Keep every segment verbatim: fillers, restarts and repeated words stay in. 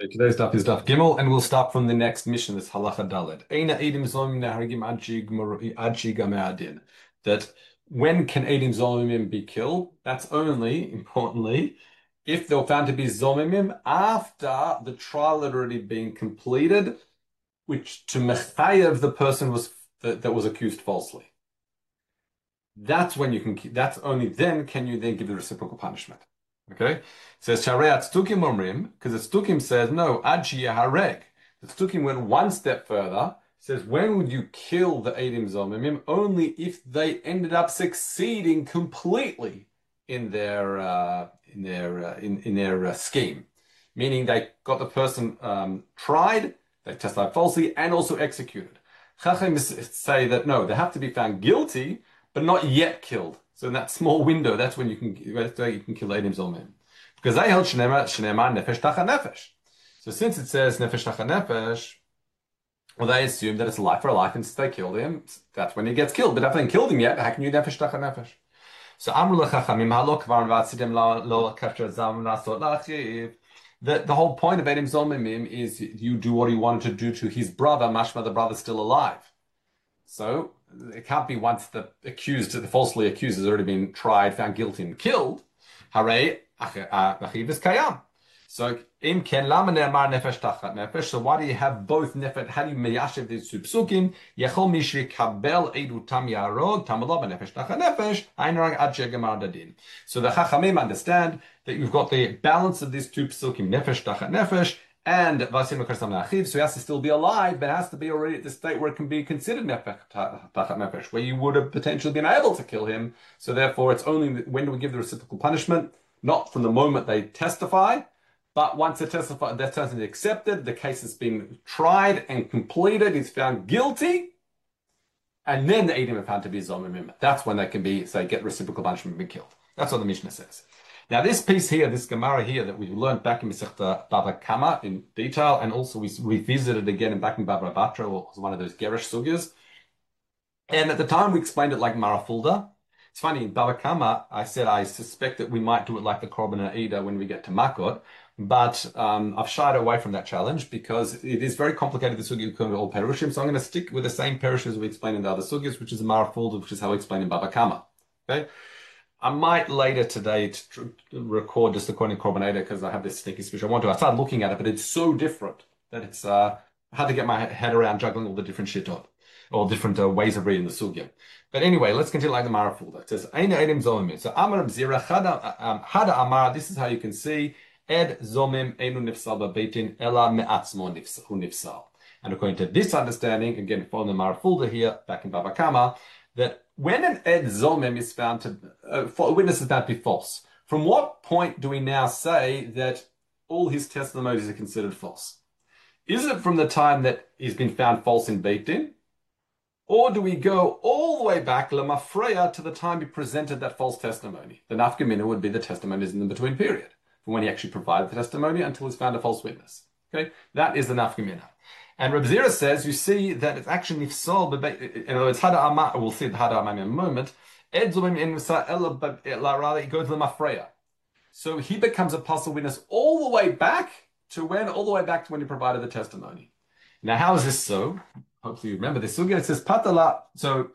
Today's daf is daf Gimel, and we'll start from the next mission. This halacha daled. Eina edim zomim nehargim ad sheyigmaru- ad sheygameh adin. That when can edim zomimim be killed? That's only, importantly, if they were found to be zomimim after the trial had already been completed, which to mechayev the person was that, that was accused falsely. That's when you can. That's only then can you then give the reciprocal punishment. Okay, it says Sharei Tztukim Omrim, because the Tztukim says no, Ad Hareg. The Tztukim went one step further. Says when would you kill the Eidim Zomimim? Only if they ended up succeeding completely in their uh, in their uh, in in their uh, scheme, meaning they got the person um, tried, they testified falsely, and also executed. Chachem say that no, they have to be found guilty, but not yet killed. So in that small window, that's when you can that's where you can kill Eidim Zomim. Because they held Shnema Shnema Nefesh Tacha Nefesh. So since it says Nefesh Tacha Nefesh, well, they assume that it's life for a life, and since they killed him, that's when he gets killed. But if they haven't killed him yet, how can you Nefesh Tacha Nefesh? So Amru Lechachamim Halo Kvar Vatzidim Lo Kafter Zam Nasot Lachiv. The, the whole point of Eidim Zomimim is you do what he wanted to do to his brother, mashma the brother's still alive. So it can't be once the accused, the falsely accused has already been tried, found guilty, and killed. Hare achiv is kayam. So im ken lama ne'amar nefesh tachat nefesh. So why do you have both nefesh? How do you meyashiv these two psukim? Yechol mishri kabel edu tam yarog tamalav nefesh tachat nefesh einrang ad shegemar dadin. So the chachamim understand that you've got the balance of these two psukim, nefesh tachat nefesh, and Vasim Karsam Nachiv, so he has to still be alive, but it has to be already at the state where it can be considered Nefesh Tachat Nefesh, where you would have potentially been able to kill him. So therefore, it's only when do we give the reciprocal punishment? Not from the moment they testify, but once they testify, that person is accepted, the case has been tried and completed, he's found guilty, and then the Eidim are found to be Zomimim. That's when they can be, say, get reciprocal punishment and be killed. That's what the Mishnah says. Now, this piece here, this Gemara here that we learned back in Masechta Bava Kama in detail, and also we revisited again in back in Bava Batra, was one of those Gerish sugyas. And at the time, we explained it like Marafulda. It's funny, in Bava Kama, I said I suspect that we might do it like the Korban Aida when we get to Makot, but um, I've shied away from that challenge because it is very complicated, the sugya of all perushim, so I'm going to stick with the same perush as we explained in the other sugyas, which is Marafulda, which is how we explain in Bava Kama. Okay? I might later today to record just according to Korban Aida because I have this sneaky suspicion. I want to. I started looking at it, but it's so different that it's uh, hard to get my head around juggling all the different shittot, all different uh, ways of reading the sugya. But anyway, let's continue like the Marafulda. It says, Eina edim zomim. So Amar Bzira, Hada Amar, this is how you can see, Ed zomim einu nifsal ba'beitin, ela me'atzmo nifsal. And according to this understanding, again, from the Marafulda here, back in Bava Kama, that when an ed zomim is found to, uh, a witness is found to be false, from what point do we now say that all his testimonies are considered false? Is it from the time that he's been found false in Beit Din? Or do we go all the way back, lemafreya, to the time he presented that false testimony? The nafkamina would be the testimonies in the between period, from when he actually provided the testimony until he's found a false witness. Okay, that is the nafkamina. And Reb Zira says, you see that it's actually nifsal, in other words, hada amar, we'll see the hada amar in a moment, ed zomim in nifsal ela, rather, he goes to the mafreya. So he becomes a possible witness all the way back to when, all the way back to when he provided the testimony. Now, how is this so? Hopefully you remember this. So it says patala, so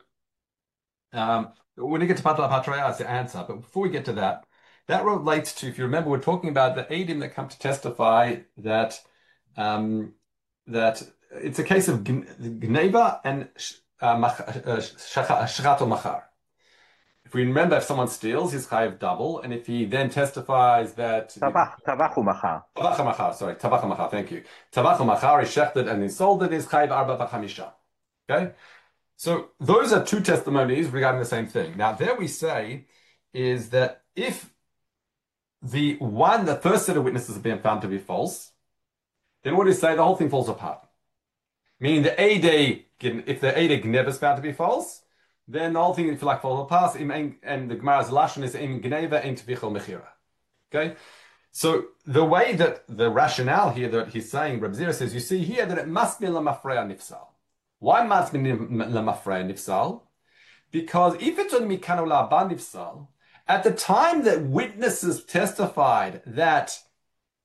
um, when you get to patala patraya, it's the answer. But before we get to that, that relates to, if you remember, we're talking about the Eidim that come to testify that um, that it's a case of gneva and shchato machar. If we remember, if someone steals, he's chayiv double, and if he then testifies that Tavach, tavach umachar. Tavach machar, sorry, tavach machar. Thank you. Tavach machar is shechted and he sold it is chayiv arba v'chamisha. Okay, so those are two testimonies regarding the same thing. Now, there we say is that if the one, the first set of witnesses have been found to be false, then what do you say? The whole thing falls apart. Meaning the Eidei, if the Eidei gneva is found to be false, then the whole thing, if you like, falls apart. And the Gemara's lashon is im gneva im tvichol mechira. Okay? So the way that the rationale here that he's saying, Reb Zira says, you see here that it must be lemafreya nifsal. Why must be lemafreya nifsal? Because if it's only mikano la'aba nifsal, at the time that witnesses testified that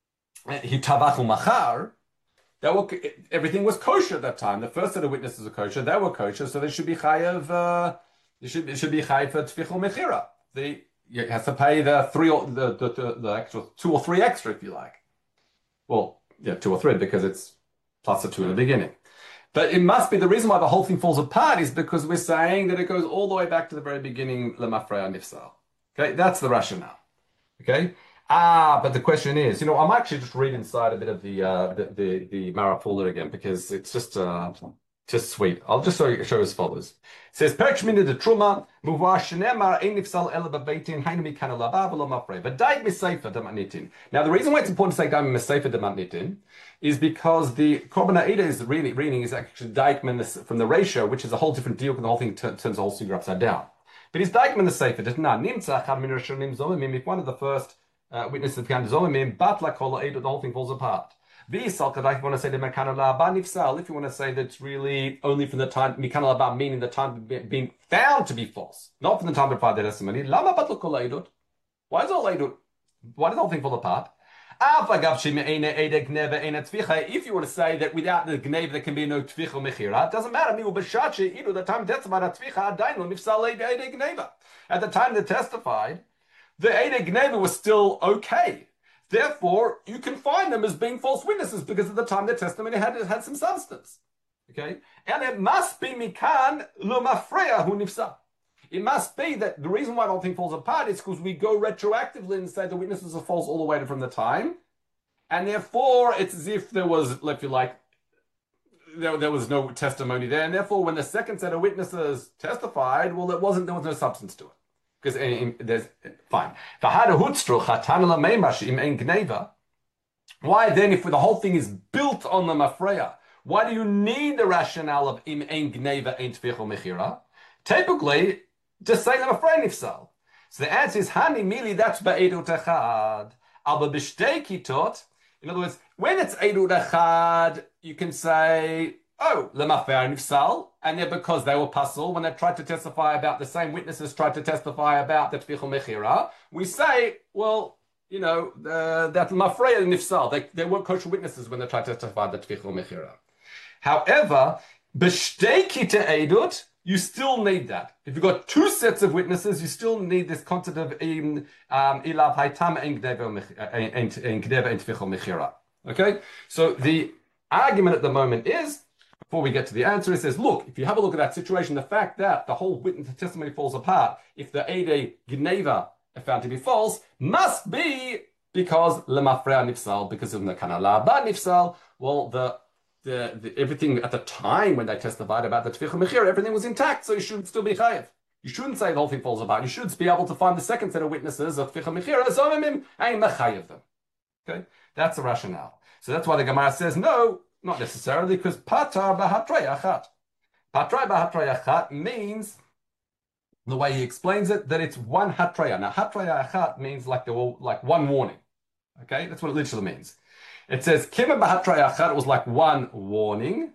he tabach umachar. That were, everything was kosher at that time. The first set of witnesses were kosher. They were kosher, so they should be chayav. Uh, they should it should be chayav for tfichul mechira. They you has to pay the three or the, the the the extra two or three extra if you like. Well, yeah, two or three because it's plus a two in the beginning. But it must be the reason why the whole thing falls apart is because we're saying that it goes all the way back to the very beginning, lemafreya nifsal. Okay, that's the rationale. Okay. Ah, but the question is, you know, I'm actually just read inside a bit of the uh, the the, the Marapula again because it's just uh, just sweet. I'll just show you, show you as follows. It says, "Perek Shmini de Truma muvah shenemar ein nifsal ela bebeitin hainu mikana labav v'lo mafrei v'daik miseifa demanitin." Now, the reason why it's important to say daik miseifa demanitin is because the korban ha'eda is really reading is actually daik from the ratio, which is a whole different deal because the whole thing turns the whole sugar upside down. But it's daik min the sefer. If one of the first Uh, witness of Kan Zomim, Batla Kola Eid, the whole thing falls apart. V'isal Kadai, if you want to say the Mekana La'aba Nifsal, if you want to say that's really only from the time, Mekana La'aba meaning the time being found to be false, not from the time to provide the testimony. Lama Batla Kola Eidut? Why is all Eidut? Why does the whole thing fall apart? If you want to say that without the Gneva there can be no Tvicha Mechira, it doesn't matter. The time At the time they testified, the Eidei Gneva was still okay. Therefore, you can find them as being false witnesses because at the time their testimony had, had some substance. Okay? And it must be Mikan lo mafreya hu nifsa. It must be that the reason why the whole thing falls apart is because we go retroactively and say the witnesses are false all the way from the time. And therefore, it's as if there was, if you like, there, there was no testimony there. And therefore, when the second set of witnesses testified, well, it wasn't, there was no substance to it. Because there's fine. Why then, if the whole thing is built on the mafreya, why do you need the rationale of im ein gneva ein tfichol mechira? Typically, just say the mafreya nifsal. So the answer is hani mili. That's be'edut echad. Aber b'shtei kitot. In other words, when it's edut echad, you can say, oh, lemafreya nifsal. And then because they were puzzled, when they tried to testify about the same witnesses tried to testify about the Tfichul Mechira, we say, well, you know, uh, that Mafreya Nifsal, they, they weren't kosher witnesses when they tried to testify the Tfichul Mechira. However, B'shtei te Eidut, you still need that. If you've got two sets of witnesses, you still need this concept of in Ilav Haitam Ein Gneva Ein Tfichul Mechira. Okay? So the argument at the moment is, before we get to the answer, it says, look, if you have a look at that situation, the fact that the whole witness testimony falls apart, if the Eidei Gneva are found to be false, must be because Lemafreya Nifsal, because of the Mekana La'aba Nifsal, well, the, the, the everything at the time when they testified about the Tfichul Mechira, everything was intact, so you should still be chayev. You shouldn't say the whole thing falls apart. You should be able to find the second set of witnesses of Tfichul Mechira, Zomimim, and mechayev them. Okay? That's the rationale. So that's why the Gemara says, no, not necessarily, because patar b'hatraya achat. Patar b'hatraya achat means, the way he explains it, that it's one hatraya. Now, hatraya achat means like the like one warning. Okay, that's what it literally means. It says kima b'hatraya achat. It was like one warning.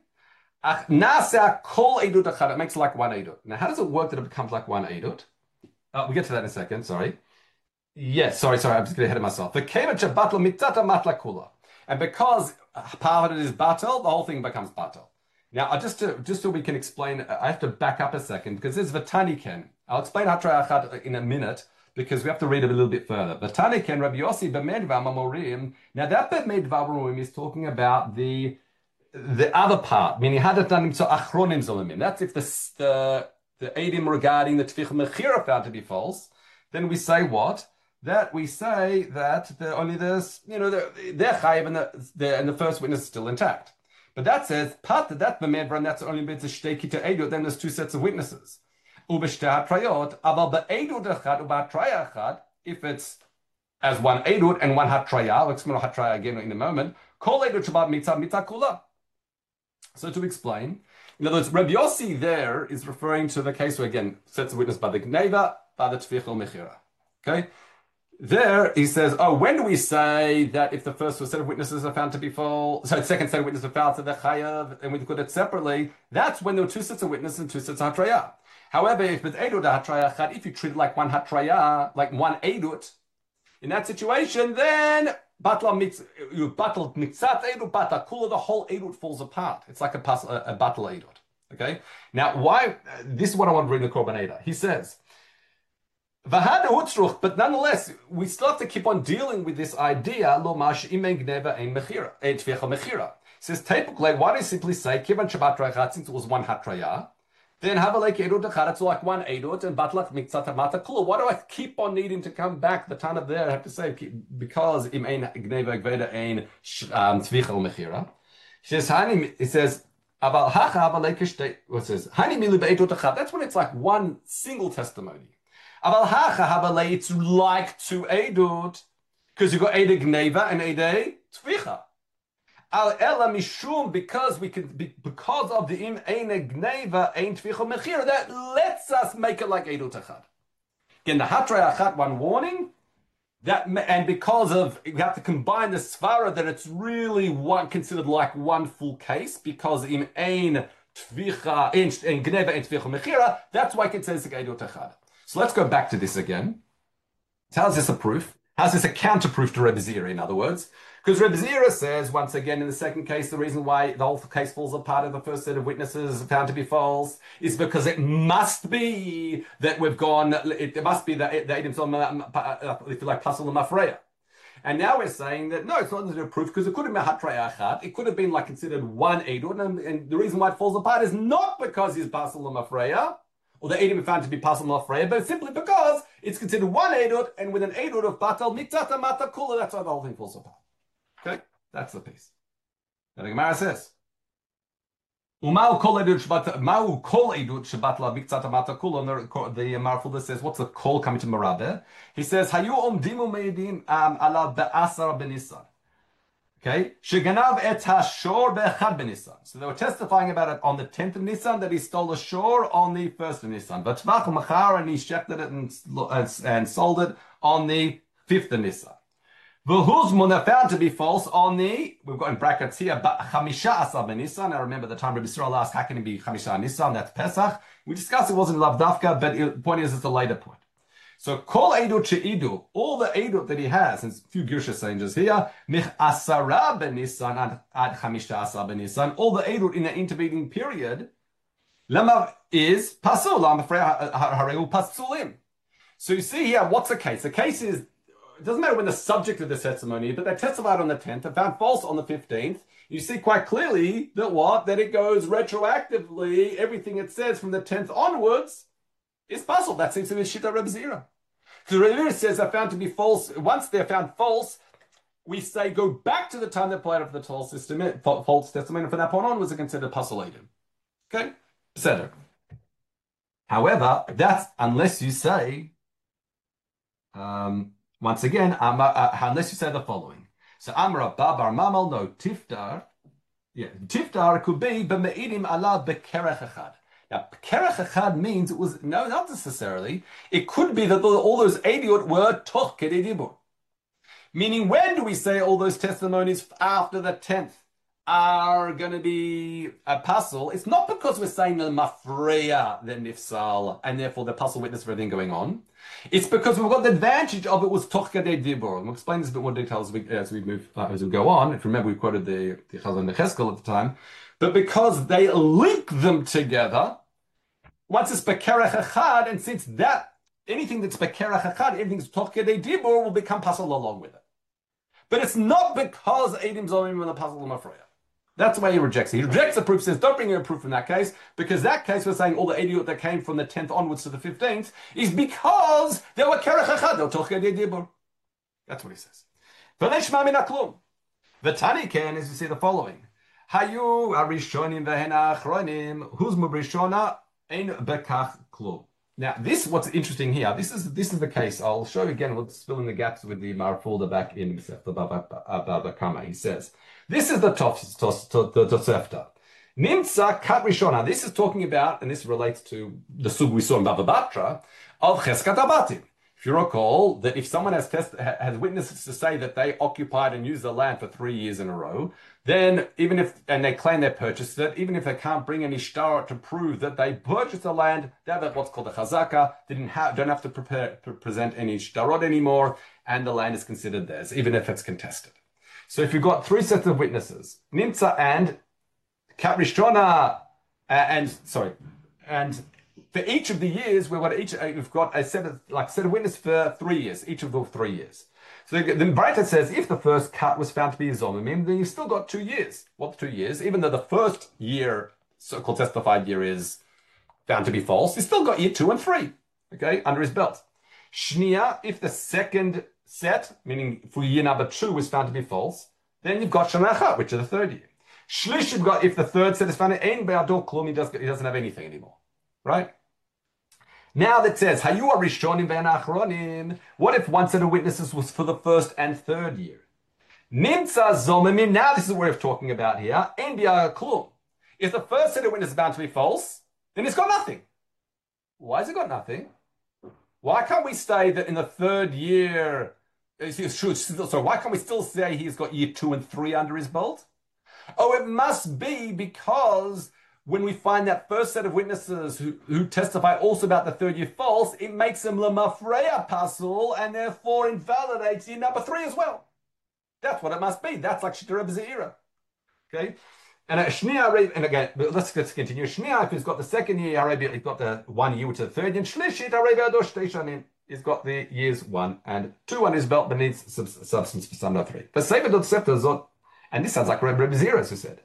Nasa kol edut achat. It makes like one edut. Now, how does it work that it becomes like one edut? Oh, we'll get to that in a second. Sorry. Yes, sorry, sorry. I'm just getting ahead of myself. The kima chabatla mitata matla kula. And because part of it is batel, the whole thing becomes batel. Now, just to just so we can explain, I have to back up a second because there's Vataniken. I'll explain Hatraya Achat in a minute because we have to read it a little bit further. Vataniken, Rabbi Yossi b'medva mamorim. Now, that b'medva mamorim is talking about the the other part, meaning hadatanim so achronim zolimim. That's if the the the edim regarding the tfich mechira found to be false. Then we say what? That we say that the, only this, you know, they're, they're chayiv and the, the and the first witness is still intact. But that says part of that b'medra, and that's only bit shtei kita edut. Then there's two sets of witnesses. Ub'shtei hatrayot, aval be'edut echad u'b'hatraya echad. If it's as one edut and one hatraya, we'll explain hatraya again in a moment. Kol edut shabbat mitzah mitzah kula. So to explain, in other words, Rabbi Yossi there is referring to the case where again sets of witness by the gneva, by the tfichol mechira. Okay. There, he says, oh, when do we say that if the first set of witnesses are found to be false, so the second set of witnesses are found to the chayav, and we look at it separately, that's when there were two sets of witnesses and two sets of hatraya. However, if it's edut hatraya, if you treat it like one hatraya, like one edut, in that situation, then Batla mitz, you battle mitzat edut, batla kula, the whole edut falls apart. It's like a, pas, a, a battle edut. Okay? Now, why? This is what I want to read in the Korban Eder. He says, Vahada utzruch, but nonetheless, we still have to keep on dealing with this idea, lo mash imen gneva ein mechira, ein tvicha mechira. Says, typically, why do you simply say, kivan shabbat raychat, since it was one hatraya, then have a like edut dechad, it's like one edut, and batlach miktzat mata kula. Why do I keep on needing to come back? The time of there, I have to say, because im ein gneva gveda ein tvicha mechira. He says, hani, he says, aval hacha aval like what says, hani milu be'edut dechad. That's when it's like one single testimony. Aval hacha habalei, it's like two edut, because you got ede gneva and ede tvicha. Al ela mishum, because we can, because of the im eine gneva ein tvicha mechira, that lets us make it like edut achad. Again, the hatra achat, one warning, that and because of we have to combine the svara that it's really one considered like one full case because im ein tvicha ein gneva ein tvicha mechira. That's why it says edut achad. So let's go back to this again. So how's this a proof? How's this a counterproof to Rebbe Zira, in other words? Because Rebbe Zira says, once again, in the second case, the reason why the whole case falls apart of the first set of witnesses found to be false is because it must be that we've gone, it, it must be that the Edom Zom, if you like, Pasul and Mafreya. And now we're saying that, no, it's not a proof because it could have been Hatraya Achat. It could have been like considered one Edom, and, and the reason why it falls apart is not because he's Pasul and Mafreya, or the Edom found to be Pasul Mafreya, but simply because it's considered one Edut, and with an Edut of Batal, Miktata Mata Kula, that's why the whole thing falls apart. Okay? That's the piece. And the Gemara says, Umau kol Edut Shabbatla Miktata Mata Kula, the Marfulda says, what's the call coming to Marabe? He says, Hayu Omdimu Meidim ala Be'asar Benisan. Okay, Sheganav et hashor be'echad b'Nisan. So they were testifying about it on the tenth of Nisan that he stole a shore on the first of Nisan. But Tvach machar, and he shechted it and, and sold it on the fifth of Nisan. V'huzmun found to be false on the, we've got in brackets here, chamisha asar b'Nisan. I remember the time Rabbi Yisrael asked, how can it be chamisha Nisan? That's Pesach. We discussed it wasn't Lavdavka, but the point is it's a later point. So kol edut she'idu, all the edut that he has, and a few Girsha changes here, mich asara b'Nisan ad chamisha asar b'Nisan, all the edut in the intervening period, lama is pasul, lama hareu pasulim. So you see here, what's the case? The case is, it doesn't matter when the subject of the testimony, but they testified on the tenth and found false on the fifteenth. You see quite clearly that what? That it goes retroactively, everything it says from the tenth onwards, is puzzled. That seems to be Shita Reb Zira. So Reb Zira says they're found to be false. Once they're found false, we say go back to the time they applied it for the false testament, false testimony, and from that point on was it considered puzzlated. Okay? Etc. However, that's unless you say, um, once again, um, uh, uh, unless you say the following. So Amra Babar Mamal, no, Tiftar. Yeah, Tiftar could be b'me'idim ala bekerech echad. Now, Kerech Echad means it was, no, not necessarily. It could be that all those eidiot were toch kedei dibur. Meaning, when do we say all those testimonies after the tenth are going to be a puzzle? It's not because we're saying the mafreya, the nifsal, and therefore the puzzle witness for everything going on. It's because we've got the advantage of it was toch kedei dibur. And we'll explain this a bit more detail as we, as we move, uh, as we go on. If you remember, we quoted the, the Chazon Necheskel at the time. But because they link them together, once it's bekerech echad, and since that, anything that's bekerech echad, anything's toch kedei dibur will become puzzle along with it. But it's not because Eidim Zomim will puzzle Mafreya. That's the way he rejects it. He rejects the proof, says, don't bring in a proof in that case, because that case we're saying all the eidiot that came from the tenth onwards to the fifteenth is because they were kerech echad, they were toch kedei dibur. That's what he says. V'neshma min haklum. V'tani ken is you see the following. Hayu arishonim v'hen achronim, huzmu brishona, ein bekach klum. Now, this, what's interesting here, this is this is the case. I'll show you again, we'll fill in the gaps with the Marfulda back in the Baba Kama. He says, this is the Tosefta. Nimtza kat rishona. This is talking about, and this relates to the sub we saw in Baba Batra, of Cheskat Abatim. If you recall that if someone has test has witnesses to say that they occupied and used the land for three years in a row, then even if and they claim they purchased it, even if they can't bring any shtar to prove that they purchased the land, they have what's called a chazaka. They didn't have don't have to prepare to present any shtarot anymore, and the land is considered theirs, even if it's contested. So if you've got three sets of witnesses, Nimtza and Kat Rishona, uh, and sorry, and for each of the years, we've got each we've got a set of like set of witnesses for three years, each of the three years. So the Braita says if the first cut was found to be a zomimim, then you've still got two years. What's two years? Even though the first year, so-called testified year, is found to be false, he's still got year two and three, okay, under his belt. Shnia, if the second set, meaning for year number two, was found to be false, then you've got shanacha, which is the third year. Shlish, you've got if the third set is found in be'adol klum, he doesn't he doesn't have anything anymore, right? Now that says, Hayu Rishonim ve'anachronim. What if one set of witnesses was for the first and third year? Nimtza zomimim. Now this is what we're talking about here. Ein bi'ah klum. If the first set of witnesses is bound to be false, then it's got nothing. Why has it got nothing? Why can't we say that in the third year? So why can't we still say he's got year two and three under his belt? Oh, it must be because when we find that first set of witnesses who, who testify also about the third year false, it makes them lemafreya pasul and therefore invalidates year number three as well. That's what it must be. That's like Shita Rebbe Zeira. Okay? And uh, Shnia, and again, let's, let's continue. Shnia, if he's got the second year, he's got the one year, which is the third, and Shlishit, he's got the years one and two on his belt, but needs substance for some of three. But Sefer Sefter Zot, and this sounds like Rebbe Zeira who said,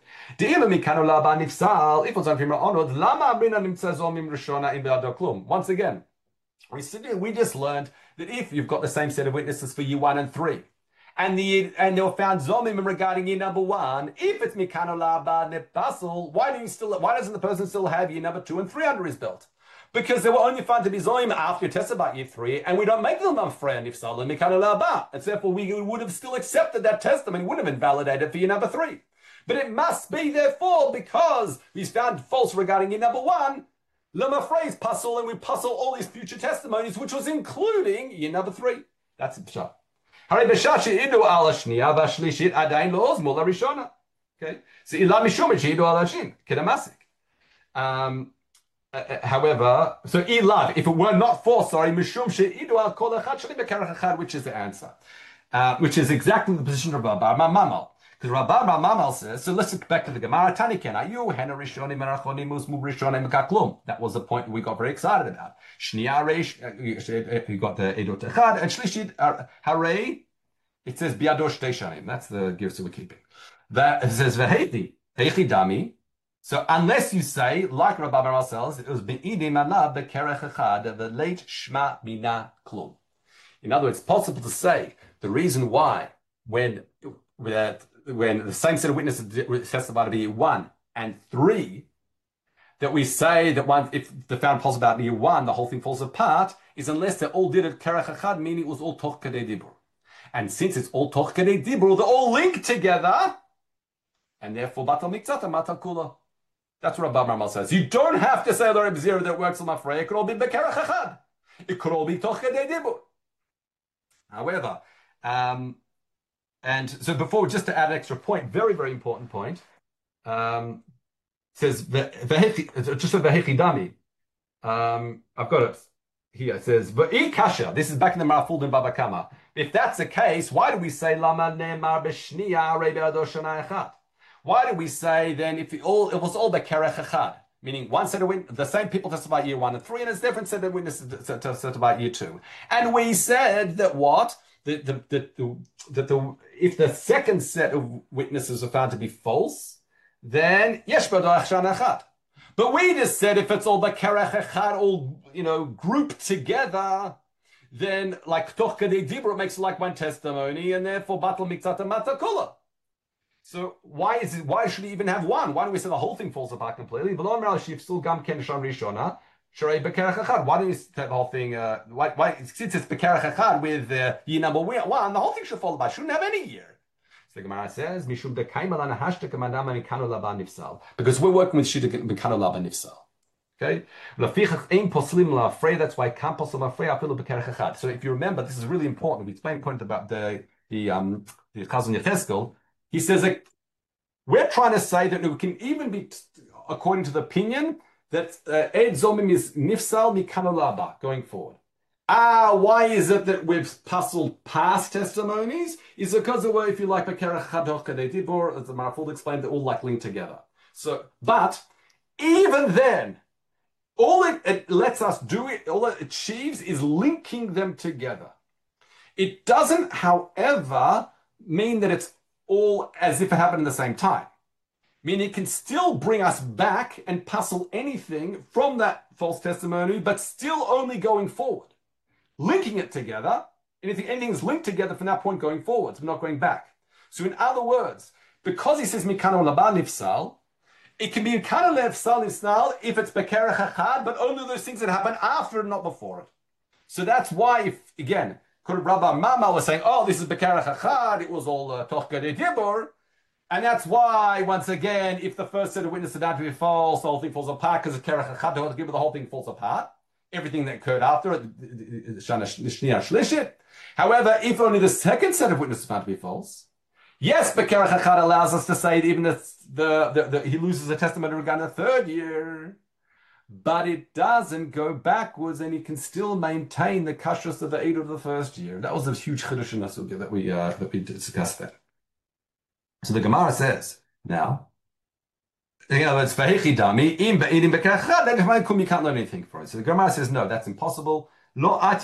once again, we we just learned that if you've got the same set of witnesses for year one and three, and the and they were found zomim regarding year number one, if it's mikano laba nepasel, why do you still why doesn't the person still have year number two and three under his belt? Because they were only found to be zomim after you test about year three, and we don't make them a friend if salah mikano laba, and therefore we would have still accepted that testimony, would have invalidated for year number three. But it must be, therefore, because he's found false regarding year number one, Lema phrase puzzle, and we puzzle all these future testimonies, which was including year number three. That's it. Okay. So um, uh, however, so ilav, if it were not for, sorry, mishum she'idu al kol echad sheli bekarach echad, which is the answer, uh, which is exactly the position of Rabbi Mamal. Because Rabbi Mamal says, so let's look back to the Gemara. Taniken, ayu hena rishonim merachoni musmu rishonim kaklum. That was the point we got very excited about. Shnia reish, you got the edot echad, and shlishit harei. It says biado shtei shanim. That's the gifts that we're keeping. That it says veheti heichi dami. So unless you say, like Rabbi Mamal says, it was beidim alav bekerech echad the late shma mina klum. In other words, it's possible to say the reason why when that. when the same set of witnesses testify to be one and three, that we say that one, if the found false about year one, the whole thing falls apart, is unless they all did it kerech echad, meaning it was all toch kadei dibur. And since it's all toch kadei dibur, they're all linked together, and therefore batal mikzata matal kula. That's what Rabbi Mamal says. You don't have to say the Rebbe Zeira that works on Mafrei. It could all be bekerech echad. It could all be toch kadei dibur. However, um, and so before, just to add an extra point, very, very important point, um, says, just a vehechidami. Um, I've got it here. It says, V'i kasha. This is back in the Marafuld and Baba Kama. If that's the case, why do we say Lama Ne'mar B'shniya Rebe'ado Shana Echad? Why do we say then if it all it was all bekerech echad, meaning one set of witnesses, the same people testify year one and three, and it's different set of witnesses testify year two, and we said that what the the the, the, the, the if the second set of witnesses are found to be false, then yesh b'da'ach shana echad. But we just said if it's all bekerech echad, all you know grouped together, then like toch kadei dibur, it makes it like one testimony, and therefore batal mikzata matakula. So why is it? Why should he even have one? Why don't we say the whole thing falls apart completely? Why don't we say the whole thing? Uh, why, why, since it's bekerech echad with uh, year number one, the whole thing should fall apart. Shouldn't have any year. So the Gemara says, because we're working with shita bekano laba nifsal. Okay? That's why can't poslim afrei afilu b'kerech echad. So if you remember, this is really important. We explained the point about the the um the Chazon Yechezkel. He says that we're trying to say that we can even be, according to the opinion, that uh, Ed Zomim is nifsal mikanolaba going forward. Ah, why is it that we've puzzled past testimonies? Is it because of, well, if you like, Bekerech Chadoch Kadetibor, as the Maraful explained, they're all like linked together. So, but even then, all it, it lets us do, it, all it achieves is linking them together. It doesn't, however, mean that it's all as if it happened at the same time. I mean, it can still bring us back and puzzle anything from that false testimony, but still only going forward. Linking it together, anything, anything's linked together from that point going forwards, not going back. So in other words, because he says mikano laba nifsal, it can be mikano nifsal nifsal if it's bekerech echad, but only those things that happen after and not before it. So that's why, if again, Rabbi Mama was saying, "Oh, this is bekerech echad," it was all uh, toch gadei dibur, and that's why, once again, if the first set of witnesses are to be false, the whole thing falls apart because of kerech echad. The whole thing falls apart. Everything that occurred after it. However, if only the second set of witnesses found to be false, yes, Bekerech Echad allows us to say that even if the, the, the, he loses a testimony regarding the third year, but it doesn't go backwards, and he can still maintain the kashrus of the eight of the first year. That was a huge chiddush in Nasuga that we uh, that we discussed that. So the Gemara says now. In other words, you can't learn anything from it. So the Gemara says, no, that's impossible. So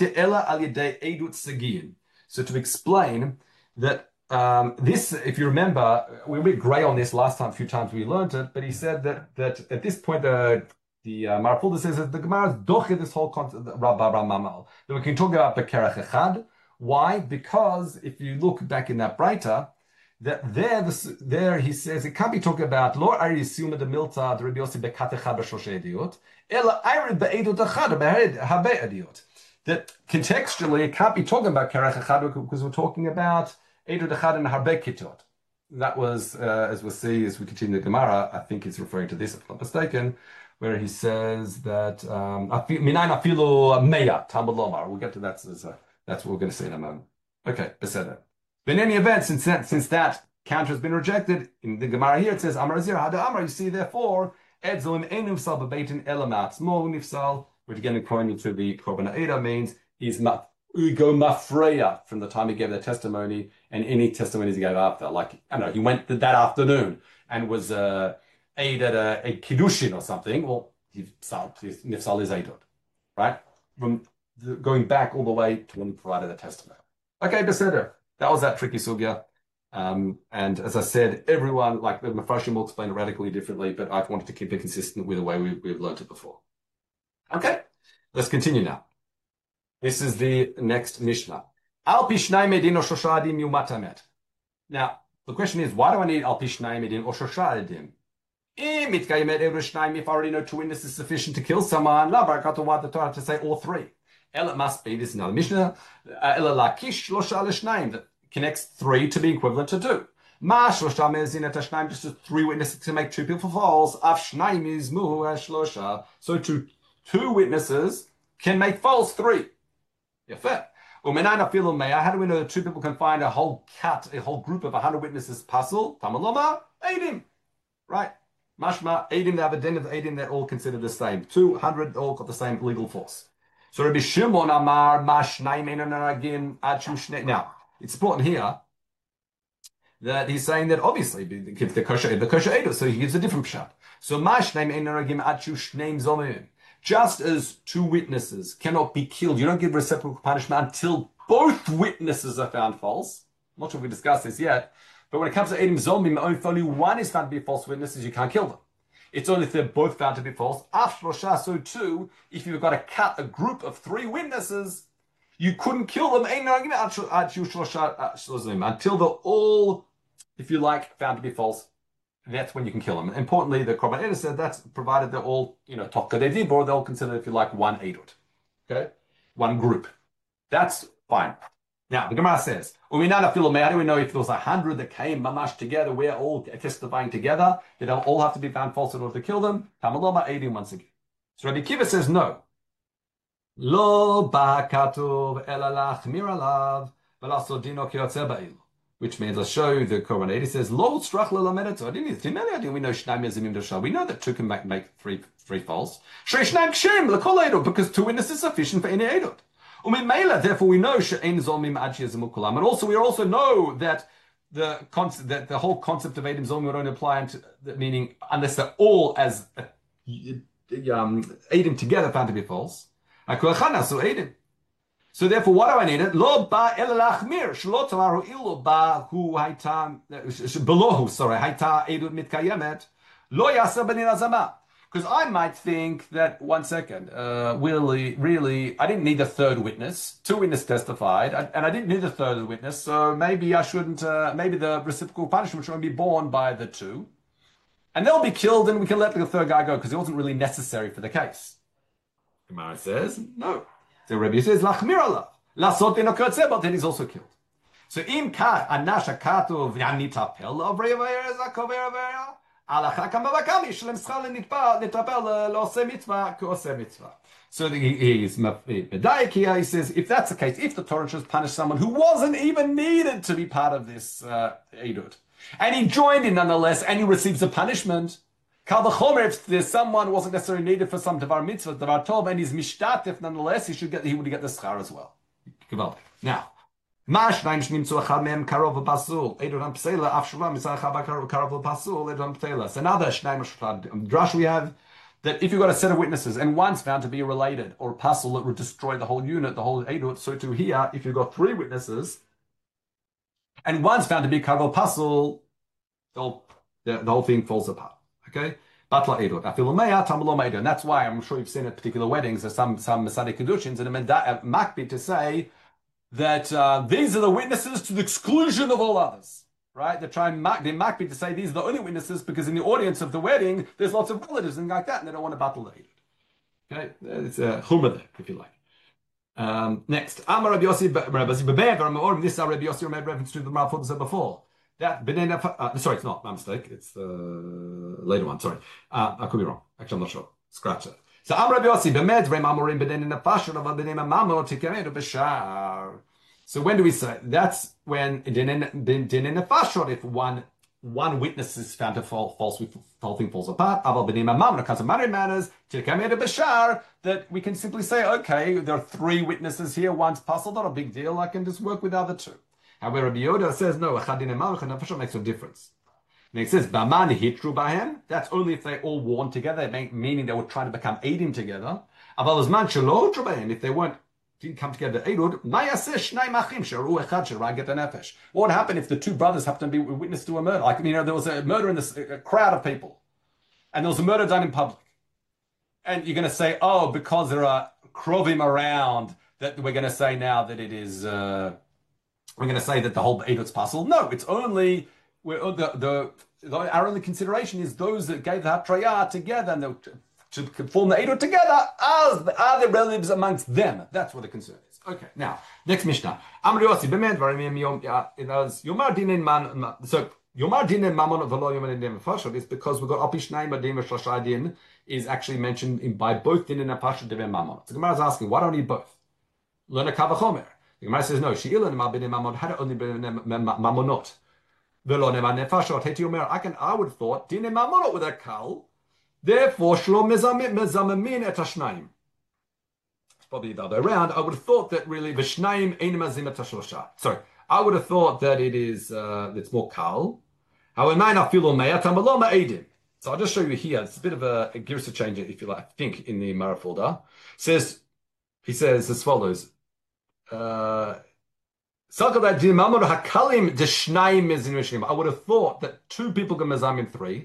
to explain that um, this, if you remember, we were a bit grey on this last time, a few times we learned it, but he said that that at this point, uh, the uh, Marafulda says that the Gemara is doche this whole concept, that we can talk about Bekerech Echad. Why? Because if you look back in that Breita, that there, this, there he says it can't be talking about lo ari yisuma de milta de Rabbi Yossi bekat echad b'shosh ediot ela ari be'edut echad habe ediot. That contextually it can't be talking about kerech echad because we're talking about edut echad and harbe kitot. That was uh, as we'll see as we continue the Gemara. I think he's referring to this, if I'm not mistaken, where he says that minayin afilu meya Talmud lomar. We'll get to that. As a, that's what we're going to see in a moment. Okay, beseder. But in any event, since that, since that counter has been rejected, in the Gemara here it says, Amar Azir, Hada Amar, you see, therefore, Edzolim Enum Sal Babaitin Elamat Mo Nifsal, which again, according to the Korban Eda, means he's ma- Ugo Mafreya from the time he gave the testimony and any testimonies he gave after. Like, I don't know, he went that afternoon and was uh, aid at a, a Kiddushin or something. Well, Nifsal is Eidot, right? From the, going back all the way to when he provided the testimony. Okay, Beseder. That was that tricky sugya. Um, and as I said, everyone, like the Mepharshim will explain it radically differently, but I've wanted to keep it consistent with the way we, we've learned it before. Okay, let's continue now. This is the next Mishnah. Al pishnai medin or shoshadim yumatamet. Now, the question is, why do I need al pishnai medin or shoshadim? If I already know two witnesses is sufficient to kill someone, I got to want the Torah to say all three. Ela must be, this is another Mishnah, Ela lakish shlosha l'shnaim, that connects three to be equivalent to two. Ma shlosha mezin et hashnaim, just as three witnesses to make two people false. Af shnaim is muhu shlosha. So two, two witnesses can make false three. Yafet. Umenayin afilu meya, how do we know that two people can find a whole cat, a whole group of a hundred witnesses puzzle? Tamaloma, eidim. Right. Mashma, eidim, they have a den of eidim that all considered the same. two hundred all got the same legal force. So Rabbi Shimon Amar Mashnai Menonaragim Achim Shnei. Now, it's important here that he's saying that obviously if the kosher the kosher edo, so he gives a different pshat. So Mashnai Menonaragim Achu Shneim Zomim. Just as two witnesses cannot be killed, you don't give reciprocal punishment until both witnesses are found false. I'm not sure if we discussed this yet, but when it comes to Edim Zomim, if only one is found to be false witnesses, you can't kill them. It's only if they're both found to be false. After so too, if you've got to cut a group of three witnesses, you couldn't kill them until they're all, if you like, found to be false. That's when you can kill them. Importantly, the Korban Eder said that's provided they're all, you know, Toch Kadei Dibur, they'll consider, if you like, one Eidut. Okay? One group. That's fine. Now, the Gemara says, how do we know if there was a hundred that came mamash together, we're all testifying together, they don't all have to be found false in order to kill them? Tamaloma eighteen once again. So Rabbi Kiva says no. Lo ba katuv ela lachmir alav v'lasod dino kiyotze ba'il. Which means, I'll show you the Korban eight. He says, Lo strach lelamedeto. I didn't think we know Shnaim Yazimim Doshal. We know that two can make, make three three false. Shrei Shnaim Kshem lekol edut, because two witnesses is sufficient for any edut. Umim Meila, therefore we know she'ein zomim ad sheyazimu kulam. And also we also know that the concept, that the whole concept of edim zomim would only apply into, meaning unless they're all as uh, um, edim together found to be false. So edim. So therefore, what do I need it? Lo ba el lachmir shlo tamaru ilu ba hu hayta belohu. Sorry, hayta edut mitkayemet lo yasa benin azama. Because I might think that one second, uh, really, really, I didn't need a third witness. Two witnesses testified, and I didn't need a third witness. So maybe I shouldn't. Uh, maybe the reciprocal punishment shouldn't be borne by the two, and they'll be killed, and we can let the third guy go because it wasn't really necessary for the case. Gemara says no. The Rebbe says, Lachmir alav. Lasot in a but then he's also killed. So, im ka anasha katuv yanitapel of revaya zakovera alacha kamavakami shlem schal nitapel lo se mitzvah ko se mitzvah. So he is medayik here. He says, if that's the case, if the Torah just punished someone who wasn't even needed to be part of this uh, edut, and he joined in nonetheless, and he receives a punishment. Kal v'chomer, if there's someone who wasn't necessarily needed for some Devar Mitzvah, Devar Tov, and he's mishtatif, nonetheless, he should get, he would get the schar as well. Now, Ma shnayim shnimitzu echad mehem karov v'pasul, edon pseila, af shulam misal echad karov v'pasul, edon pseila. So another shnayim shulad drush we have, that if you've got a set of witnesses, and one's found to be related, or pasul that would destroy the whole unit, the whole edut, so too here, if you've got three witnesses, and one's found to be karov pasul, the, the whole thing falls apart. Okay, batla edut. Afilumeya tamulomeya, and that's why I'm sure you've seen at particular weddings. There's some some Masadi Kedushins and a makbi to say that uh, these are the witnesses to the exclusion of all others. Right? They're trying they makbi to say these are the only witnesses because in the audience of the wedding there's lots of relatives and like that, and they don't want to battle the edut. Okay, it's a chumrah there, if you like. Um, next, Amar Rabbi Yossi Rabbi Beber. This is Rabbi Yossi made reference to the Malfot said before. That uh, sorry, it's not my mistake. It's the later one. Sorry, uh, I could be wrong. Actually, I'm not sure. Scratch it. So Amar Rabbi Yossi b'med v'rem amorim b'den nefashot avad b'nei mamon tikemedu b'shar. So when do we say that's when dinin nefashot? If one one witness is found to fall false, the whole thing falls apart. Aval b'nei mamon, it comes to money matters tikemedu b'shar. That we can simply say, okay, there are three witnesses here. One's puzzled, not a big deal. I can just work with the other two. However, Rabbi Yoda says, no, echad makes no difference. And he says, Baman hitru bahem, that's only if they all warn together, meaning they were trying to become Eidim together. Aval azman shelo hitru bahem, if they weren't, didn't come together Eidud, mayaseh shnai machim sheru echad sheraget nefesh. What would happen if the two brothers happened to be witness to a murder? Like, you know, there was a murder in this a crowd of people, and there was a murder done in public. And you're going to say, oh, because there are krovim around, that we're going to say now that it is... Uh, We're going to say that the whole edut's puzzle. No, it's only the, the the our only consideration is those that gave the hatraya together and the, to form the edut together are, are the relatives amongst them. That's what the concern is. Okay, now next Mishnah. Amri Yossi b'med varim yom yomar dinin man. So yomar dinin mamon v'lo yomar dinin mefashot is because we've got opishnayim adim v'shloshah din is actually mentioned in, by both din and mefashot divin mamon. So Gemara is asking, why don't we need both? Learn a kavachomer. The Gemara says no. She'ilan ma b'nei mamon had only b'nei mamonot. V'lo neman nefashot. Heti omer. I can. I would have thought dinei mamonot with a kal. Therefore, shlo mezamemin et hashnayim. It's probably the other way around. I would have thought that really v'shnayim ein mazim et hashlosha. Sorry, I would have thought that it is. Uh, it's more kal. However, nine afilu me'atam v'lo ma'edim. So I'll just show you here. It's a bit of a, a girsa change, if you like. I think in the Mara folder says he says as follows. Uh, I would have thought that two people can mezamim three.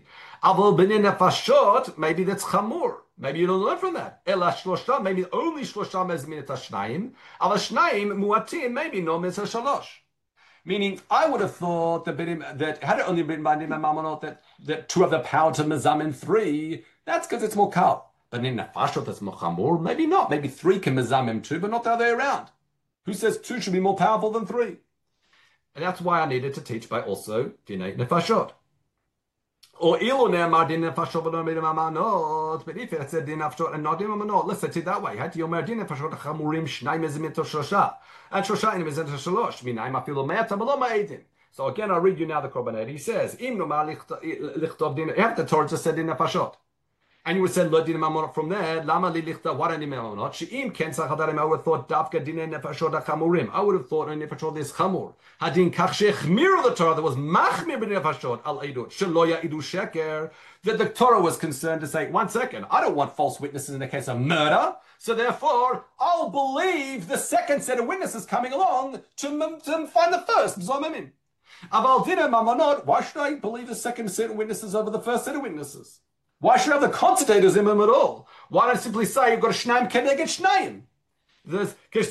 Maybe that's chamur. Maybe you don't learn from that. Maybe only shlosha mezmin et hashnayim. Aval shnayim muatim. Maybe no mezah shalosh. Meaning, I would have thought that that had it only been by Nima Mamonot that that two have the power to mezamim three. That's because it's more kal. But in nefashot that's more chamur. Maybe not. Maybe three can mezamim two, but not the other way around. Who says two should be more powerful than three? And that's why I needed to teach by also Dinei Nefashot. Or ilu ne'amar din nefashot v'lo midim amanot. But if it said din nefashot and not din amanot, let's say it that way. Hati yomer din nefashot chamurim shnai mezimit shosha. And shosha in mezimit shalosh. Minay mafilu me'ata v'lo ma'edin. So again, I'll read you now the Korban. He says, Im nomar lichtov din. If the Torah just said din nefashot. And you would say lo din mamonot from there. Lama li lichta what din mamonot? She'im ken sachadarim. I would have thought dafka din nefashot chamurim. I would have thought nefashot is chamur. Hadin kach shechmiru the Torah that was machmir bin nefashot al edut shelo ya'idu sheker. That the Torah was concerned to say, one second, I don't want false witnesses in the case of murder. So therefore, I'll believe the second set of witnesses coming along to, to find the first zomemim. Aval din mamonot. Why should I believe the second set of witnesses over the first set of witnesses? Why should I have the consultators in them at all? Why don't I simply say you've got a shnaim keneged shnaim? There's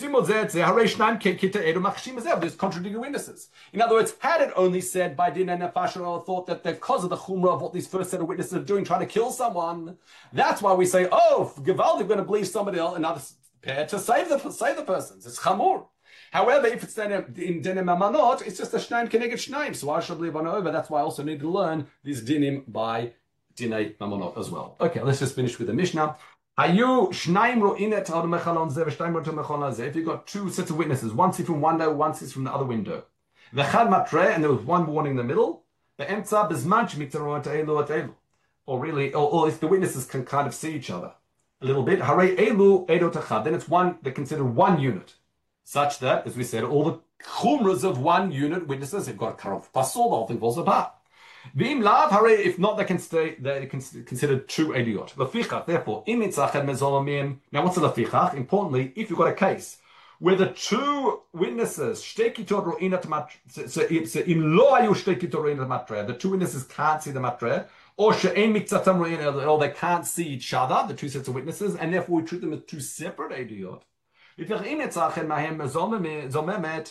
contradicting witnesses. In other words, had it only said by din and nefashot, thought that because of the chumrah of what these first set of witnesses are doing, trying to kill someone, that's why we say, oh, Givaldi, we're going to believe somebody else, another pair to save the save the persons. It's chamur. However, if it's in dinim mamanot, it's just a shnaim keneged shnaim. So I should believe on over. That's why I also need to learn these dinim by dinei mamonot as well. Okay, let's just finish with the Mishnah. Hayu shnaim ro'inet al mechalon zeh v'shnaim ro'it mechalon zeh. If you've got two sets of witnesses, one sees from one window, one sees from the other window. V'chad matre, and there was one warning in the middle. Ve'emtza b'zman sh'mitzarot elu at elu. Or really, or, or if the witnesses can kind of see each other a little bit. Harei elu edot achad. Then it's one, they're considered one unit. Such that, as we said, all the chumras of one unit witnesses have got a cut off pasol, the whole thing falls apart. V'im lav, hare, if not, they can stay, they're considered two ediot. Lefichach, therefore, im mitzached mezolomim. Now, what's a lefichach? Importantly, if you've got a case where the two witnesses, shtei kitot ro'inat matre, so im lo ayu shtei kitot ro'inat matre, the two witnesses can't see the matre, or she'en mikzatam ro'inat, or they can't see each other, the two sets of witnesses, and therefore we treat them as two separate ediot. Lefichach, im mitzached mahem mezomemet,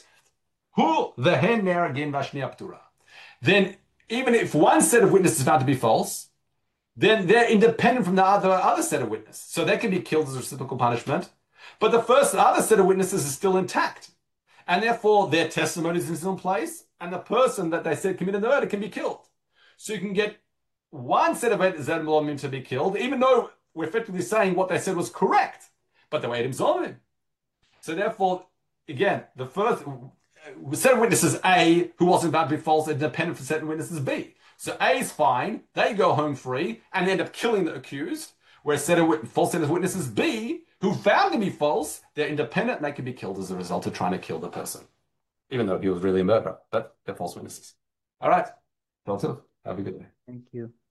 hu vehen neragin vashni aptura. Then, even if one set of witnesses is found to be false, then they're independent from the other, other set of witnesses. So they can be killed as a reciprocal punishment. But the first the other set of witnesses is still intact. And therefore their testimony is still in place. And the person that they said committed the murder can be killed. So you can get one set of witnesses to be killed, even though we're effectively saying what they said was correct. But they made him Zolomim. So therefore, again, the first set of witnesses A, who wasn't about to be false, are independent from set of witnesses B. So A is fine, they go home free, and they end up killing the accused, whereas set of false set of witnesses B, who found to be false, they're independent and they can be killed as a result of trying to kill the person, even though he was really a murderer, but they're false witnesses. All right, have a good day. Thank you.